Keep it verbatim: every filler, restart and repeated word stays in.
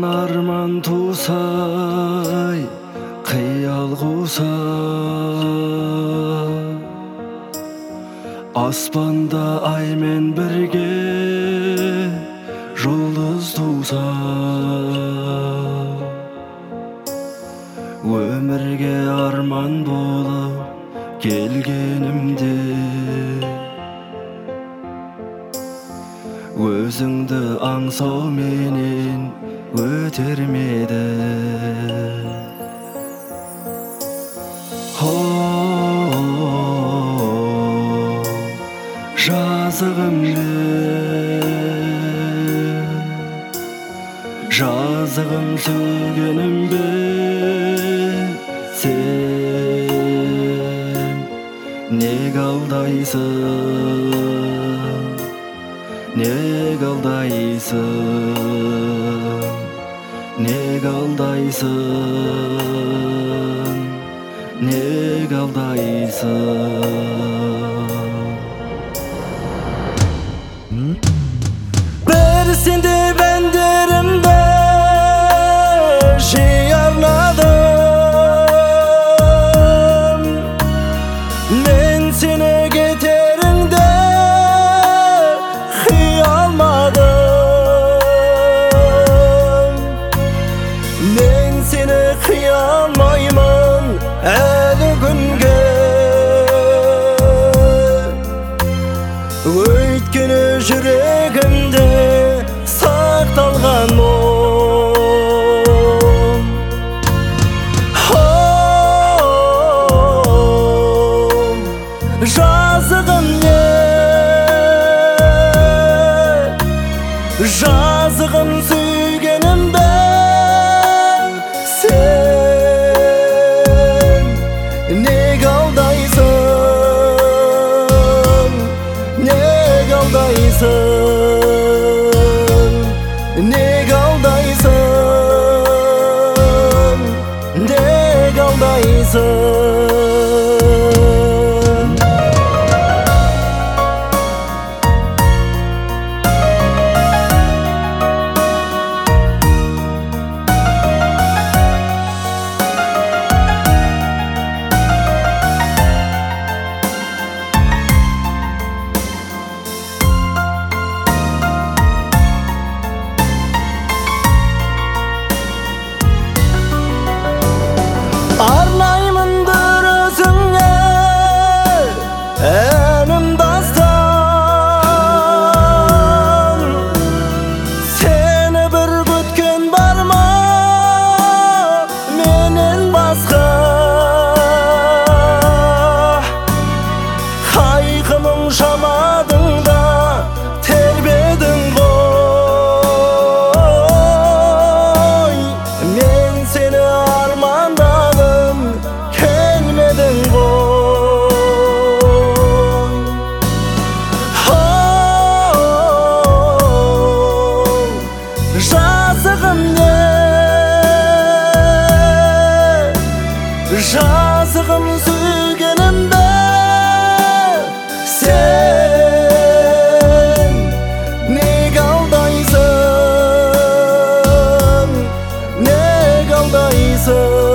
Арман арман тусай, қиял қуса, аспанда аймен бірге жұлдыз туса, өмірге арман болып келгенімде өзіңді аңсау менен өтермеді. О, жазығымды, жазығым сүйгенімді, сен неге алдайсың, неге алдайсың, неге алдайсың, неге алдайсың. Bir sende benderimde şey arladım, men seni getirinde kıyalmadım. Men seni kıyalmayman eli günge, ötkünü yüreğimde saktalgan o. Жазығым не, жазығым сүйгенімді, сен неге алдайсың, неге алдайсың, неге алдайсың, неге алдайсың. Arnayımındır özüne enim dastan, seni bir gütken barma menen basqa, kaygımın şamadında terbedin koy. Men seni armanda жазығым не, жазығым сүйгенімді, сен неге алдайсың, неге алдайсың.